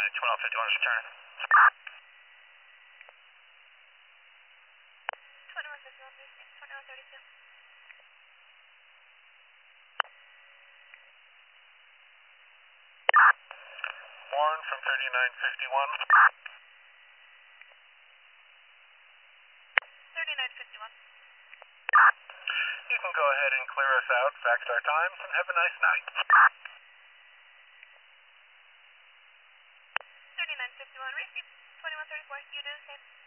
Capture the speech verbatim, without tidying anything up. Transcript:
twelve fifty-one is returning. twenty-one fifty-one, twenty-one thirty-two. Warren from thirty-nine fifty-one. thirty-nine fifty-one. You can go ahead and clear us out, fax our times, and have a nice night. thirty-nine fifty-one, receipt. twenty-one thirty-four, you do the same.